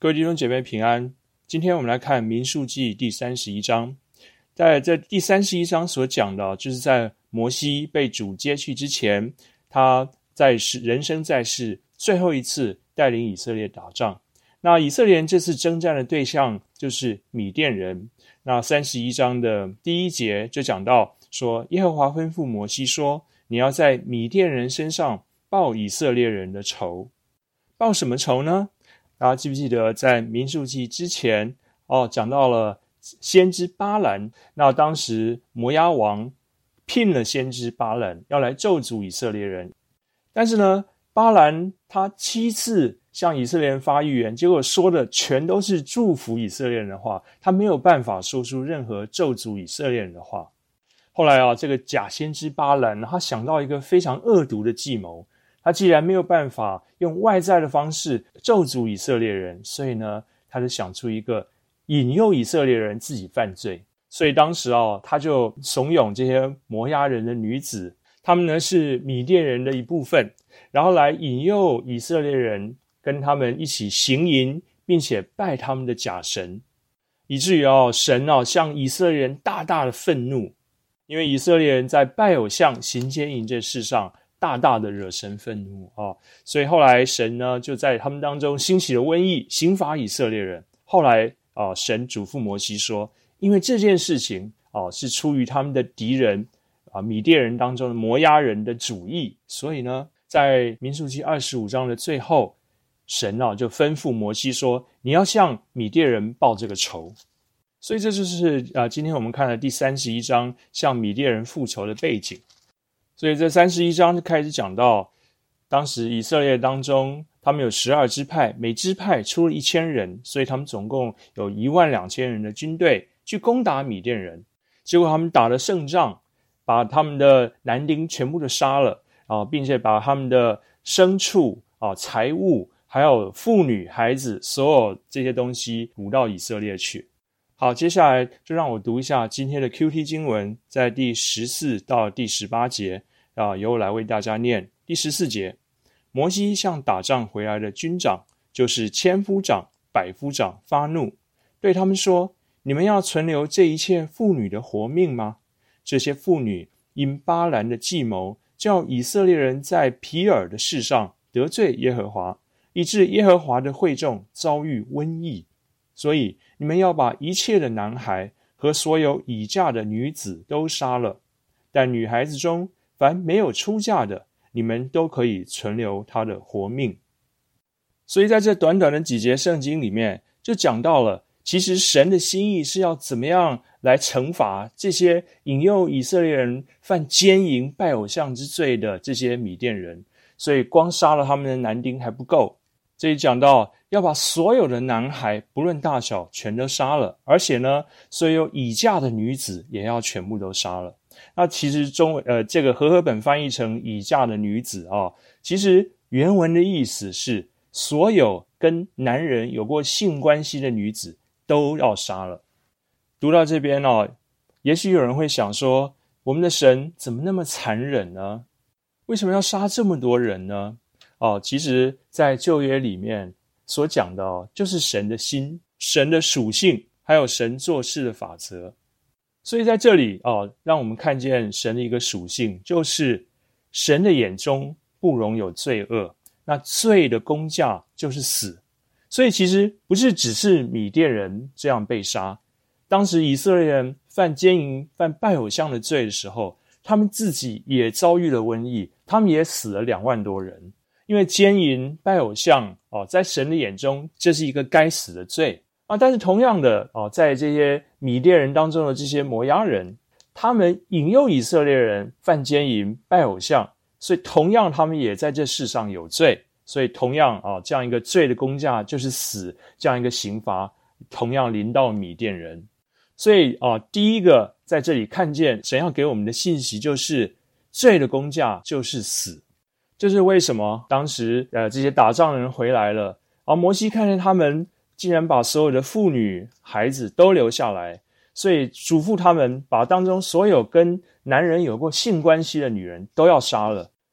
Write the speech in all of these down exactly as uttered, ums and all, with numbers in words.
各位弟兄姐妹平安，今天我们来看民数记第三十一章。在这第三十一章所讲的，就是在摩西被主接去之前，他在人生在世最后一次带领以色列打仗。那以色列人这次征战的对象就是米甸人。那三十一章的第一节就讲到说，耶和华吩咐摩西说，你要在米甸人身上报以色列人的仇。报什么仇呢？大家记不记得在民数记之前哦，讲到了先知巴兰，那当时摩押王聘了先知巴兰要来咒诅以色列人，但是呢，巴兰他七次向以色列人发预言，结果说的全都是祝福以色列人的话，他没有办法说出任何咒诅以色列人的话。后来啊，这个假先知巴兰他想到一个非常恶毒的计谋，他既然没有办法用外在的方式咒诅以色列人，所以呢，他就想出一个引诱以色列人自己犯罪。所以当时啊，他就怂恿这些摩押人的女子，他们呢是米甸人的一部分，然后来引诱以色列人跟他们一起行淫，并且拜他们的假神，以至于啊，神啊向以色列人大大的愤怒，因为以色列人在拜偶像行奸淫这事上大大的惹神愤怒啊，所以后来神呢就在他们当中兴起了瘟疫，刑罚以色列人。后来啊，神嘱咐摩西说，因为这件事情啊是出于他们的敌人啊米甸人当中的摩押人的主意，所以呢，在民数记二十五章的最后，神啊就吩咐摩西说，你要向米甸人报这个仇。所以这就是啊今天我们看的第三十一章向米甸人复仇的背景。所以这三十一章就开始讲到，当时以色列当中，他们有十二支派，每支派出了一千人，所以他们总共有一万两千人的军队去攻打米甸人。结果他们打了胜仗，把他们的男丁全部都杀了啊，并且把他们的牲畜啊、财物，还有妇女、孩子，所有这些东西掳到以色列去。好，接下来就让我读一下今天的 Q T 经文，在第十四到第十八节啊，由我来为大家念。第十四节，摩西向打仗回来的军长，就是千夫长、百夫长发怒，对他们说，你们要存留这一切妇女的活命吗？这些妇女因巴兰的计谋，叫以色列人在皮尔的事上得罪耶和华，以致耶和华的会众遭遇瘟疫。所以你们要把一切的男孩和所有已嫁的女子都杀了，但女孩子中凡没有出嫁的，你们都可以存留她的活命。所以在这短短的几节圣经里面，就讲到了其实神的心意是要怎么样来惩罚这些引诱以色列人犯奸淫拜偶像之罪的这些米甸人。所以光杀了他们的男丁还不够，这里讲到要把所有的男孩不论大小全都杀了，而且呢，所有已嫁的女子也要全部都杀了。那其实中文呃这个和合本翻译成已嫁的女子啊，其实原文的意思是所有跟男人有过性关系的女子都要杀了。读到这边哦，也许有人会想说，我们的神怎么那么残忍呢？为什么要杀这么多人呢？哦，其实在旧约里面所讲的哦，就是神的心、神的属性，还有神做事的法则。所以在这里哦，让我们看见神的一个属性，就是神的眼中不容有罪恶，那罪的工价就是死。所以其实不是只是米甸人这样被杀，当时以色列人犯奸淫、犯拜偶像的罪的时候，他们自己也遭遇了瘟疫，他们也死了两万多人。因为奸淫拜偶像哦，在神的眼中这是一个该死的罪啊。但是同样的哦，在这些米甸人当中的这些摩押人，他们引诱以色列人犯奸淫拜偶像，所以同样他们也在这世上有罪。所以同样啊，这样一个罪的工价就是死，这样一个刑罚同样临到米甸人。所以啊，第一个在这里看见神要给我们的信息就是罪的工价就是死。这是为什么当时呃这些打仗的人回来了，而摩西看见他们竟然把所有的妇女孩子都留下来，所以嘱咐他们把当中所有跟男人有过性关系的女人都要杀了。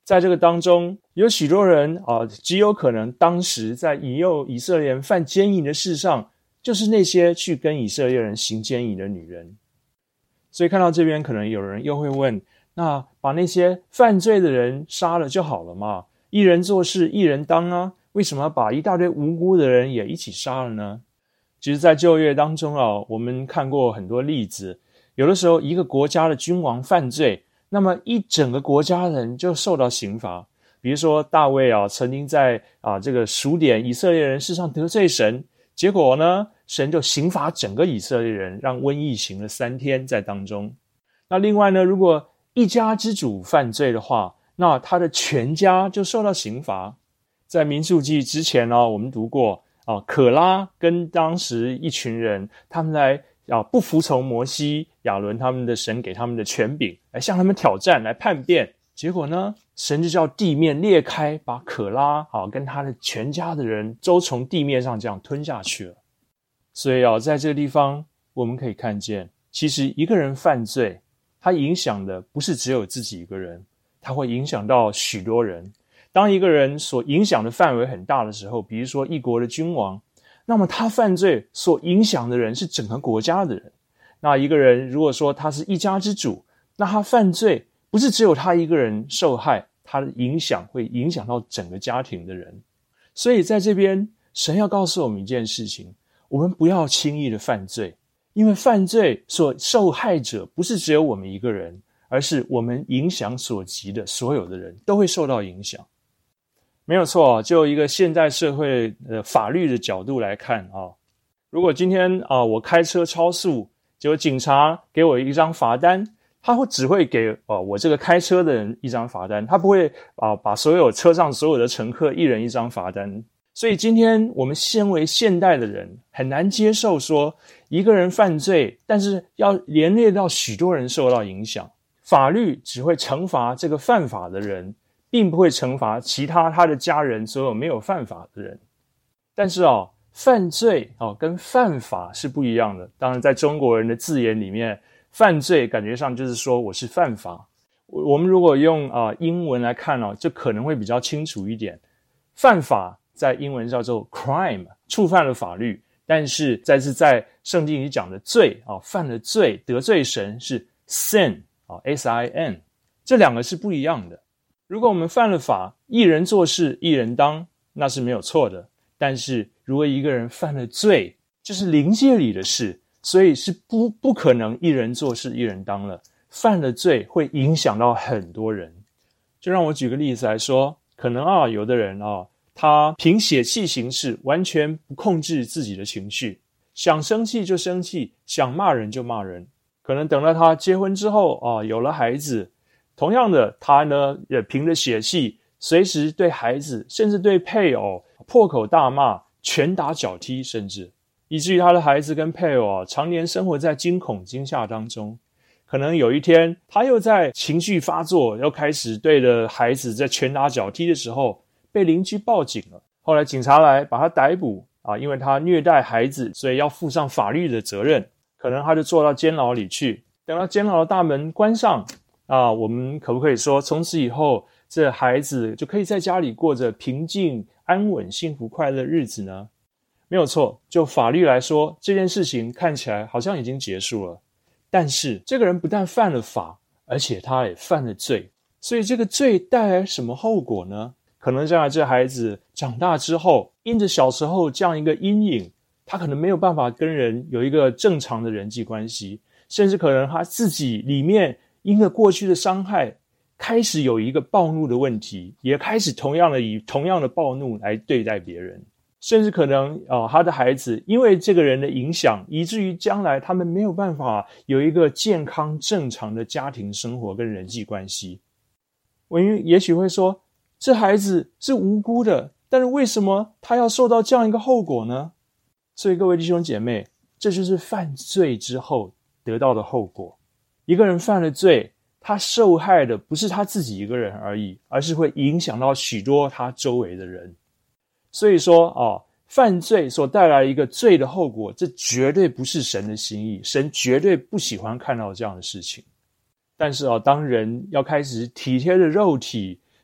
在这个当中，有许多人啊，极有可能当时在引诱以色列人犯奸淫的事上，就是那些去跟以色列人行奸淫的女人。所以看到这边，可能有人又会问，那把那些犯罪的人杀了就好了嘛？一人做事一人当啊，为什么把一大堆无辜的人也一起杀了呢？其实在旧约当中啊，我们看过很多例子，有的时候一个国家的君王犯罪，那么一整个国家的人就受到刑罚。比如说大卫啊，曾经在啊这个数点以色列人事上得罪神，结果呢，神就刑罚整个以色列人，让瘟疫行了三天在当中。那另外呢，如果一家之主犯罪的话，那他的全家就受到刑罚。在民数记之前呢，我们读过啊，可拉跟当时一群人，他们来啊不服从摩西、亚伦他们的神给他们的权柄，来向他们挑战，来叛变。结果呢，神就叫地面裂开，把可拉啊跟他的全家的人都从地面上这样吞下去了。所以啊，在这个地方我们可以看见，其实一个人犯罪，他影响的不是只有自己一个人，他会影响到许多人。当一个人所影响的范围很大的时候，比如说一国的君王，那么他犯罪所影响的人是整个国家的人。那一个人如果说他是一家之主，那他犯罪不是只有他一个人受害，他的影响会影响到整个家庭的人。所以在这边，神要告诉我们一件事情，我们不要轻易的犯罪，因为犯罪所受害者不是只有我们一个人，而是我们影响所及的所有的人都会受到影响。没有错，就一个现代社会的法律的角度来看啊，如果今天啊我开车超速，结果警察给我一张罚单，他会只会给啊我这个开车的人一张罚单，他不会啊把所有车上所有的乘客一人一张罚单。所以今天我们身为现代的人，很难接受说一个人犯罪，但是要连累到许多人受到影响。法律只会惩罚这个犯法的人，并不会惩罚其他他的家人所有没有犯法的人。但是哦，犯罪哦跟犯法是不一样的。当然在中国人的字眼里面，犯罪感觉上就是说我是犯法。我们如果用啊、呃、英文来看哦，就可能会比较清楚一点。犯法在英文叫做 crime， 触犯了法律，但是在是在圣经里讲的罪啊、哦，犯了罪得罪神是 sin 啊、哦、S I N， 这两个是不一样的。如果我们犯了法，一人做事一人当，那是没有错的。但是如果一个人犯了罪，这是灵界里的事，所以是不不可能一人做事一人当了。犯了罪会影响到很多人。就让我举个例子来说，可能啊有的人啊，他凭血气行事，完全不控制自己的情绪，想生气就生气，想骂人就骂人。可能等到他结婚之后啊，有了孩子，同样的，他呢也凭着血气，随时对孩子，甚至对配偶破口大骂，拳打脚踢，甚至以至于他的孩子跟配偶啊，常年生活在惊恐惊吓当中。可能有一天，他又在情绪发作，又开始对着孩子在拳打脚踢的时候，被邻居报警了。后来警察来把他逮捕啊，因为他虐待孩子，所以要负上法律的责任。可能他就坐到监牢里去，等到监牢的大门关上啊，我们可不可以说从此以后这孩子就可以在家里过着平静安稳幸福快乐日子呢？没有错，就法律来说，这件事情看起来好像已经结束了。但是这个人不但犯了法，而且他也犯了罪。所以这个罪带来什么后果呢？可能将来这孩子长大之后，因着小时候这样一个阴影，他可能没有办法跟人有一个正常的人际关系，甚至可能他自己里面因为过去的伤害，开始有一个暴怒的问题，也开始同样的以同样的暴怒来对待别人。甚至可能、呃、他的孩子因为这个人的影响，以至于将来他们没有办法有一个健康正常的家庭生活跟人际关系。我也许会说，这孩子是无辜的，但是为什么他要受到这样一个后果呢？所以各位弟兄姐妹，这就是犯罪之后得到的后果。一个人犯了罪，他受害的不是他自己一个人而已，而是会影响到许多他周围的人。所以说啊，犯罪所带来一个罪的后果，这绝对不是神的心意，神绝对不喜欢看到这样的事情。但是啊，当人要开始体贴的肉体，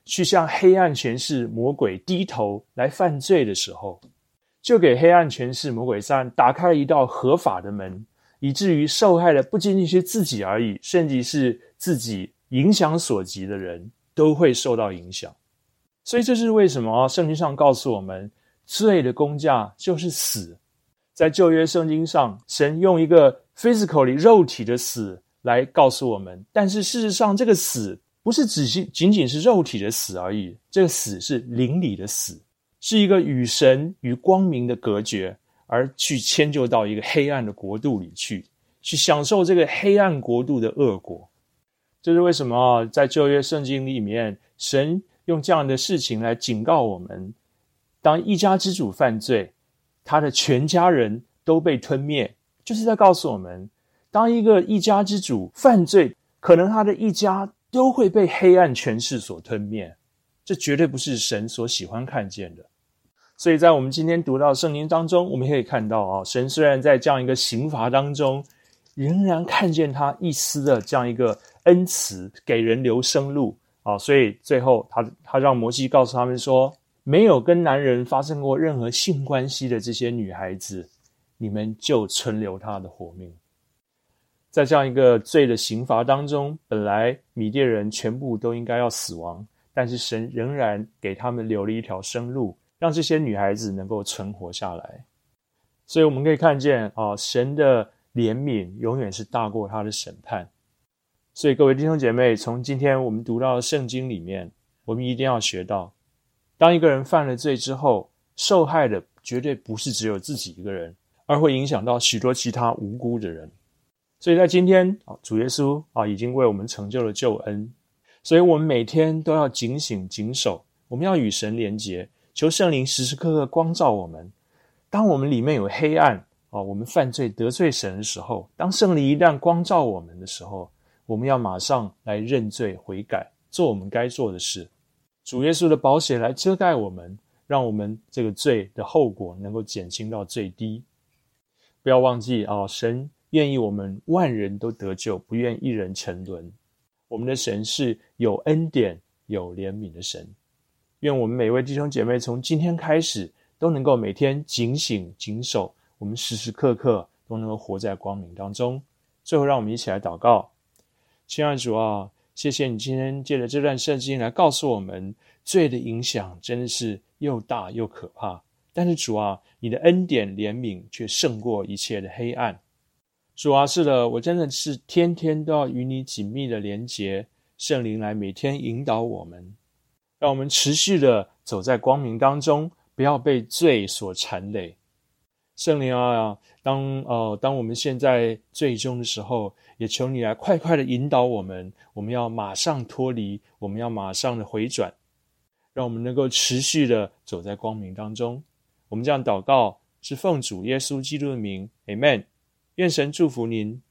去向黑暗权势魔鬼低头来犯罪的时候，就给黑暗权势魔鬼撒旦打开了一道合法的门，以至于受害的不仅仅是自己而已，甚至是自己影响所及的人都会受到影响。所以这是为什么圣经上告诉我们，罪的工价就是死。在旧约圣经上，神用一个 physically 肉体的死来告诉我们，但是事实上这个死不是只是仅仅是肉体的死而已，这个死是灵里的死，是一个与神与光明的隔绝，而去迁就到一个黑暗的国度里去，去享受这个黑暗国度的恶果。这是为什么在旧约圣经里面，神用这样的事情来警告我们，当一家之主犯罪，他的全家人都被吞灭，就是在告诉我们，当一个一家之主犯罪，可能他的一家都会被黑暗权势所吞灭，这绝对不是神所喜欢看见的。所以在我们今天读到圣经当中，我们可以看到啊，神虽然在这样一个刑罚当中，仍然看见他一丝的这样一个恩慈，给人留生路啊，所以最后他他让摩西告诉他们说，没有跟男人发生过任何性关系的这些女孩子，你们就存留她的活命。在这样一个罪的刑罚当中，本来米甸人全部都应该要死亡，但是神仍然给他们留了一条生路，让这些女孩子能够存活下来。所以我们可以看见啊，神的怜悯永远是大过他的审判。所以各位弟兄姐妹，从今天我们读到的圣经里面，我们一定要学到，当一个人犯了罪之后，受害的绝对不是只有自己一个人，而会影响到许多其他无辜的人。所以在今天，主耶稣已经为我们成就了救恩，所以我们每天都要警醒警守，我们要与神连结，求圣灵时时刻刻光照我们。当我们里面有黑暗，我们犯罪得罪神的时候，当圣灵一旦光照我们的时候，我们要马上来认罪悔改，做我们该做的事。主耶稣的宝血来遮盖我们，让我们这个罪的后果能够减轻到最低。不要忘记啊，神愿意我们万人都得救，不愿一人沉沦。我们的神是有恩典有怜悯的神。愿我们每位弟兄姐妹从今天开始都能够每天警醒警守，我们时时刻刻都能够活在光明当中。最后让我们一起来祷告。亲爱的主啊，谢谢你今天借着这段圣经来告诉我们，罪的影响真的是又大又可怕，但是主啊，你的恩典怜悯却胜过一切的黑暗。主啊，是的，我真的是天天都要与你紧密的连结，圣灵来每天引导我们，让我们持续的走在光明当中，不要被罪所缠累。圣灵啊，当呃当我们陷在罪中的时候，也求你来快快的引导我们，我们要马上脱离，我们要马上的回转，让我们能够持续的走在光明当中。我们这样祷告是奉主耶稣基督的名 Amen。 愿神祝福您。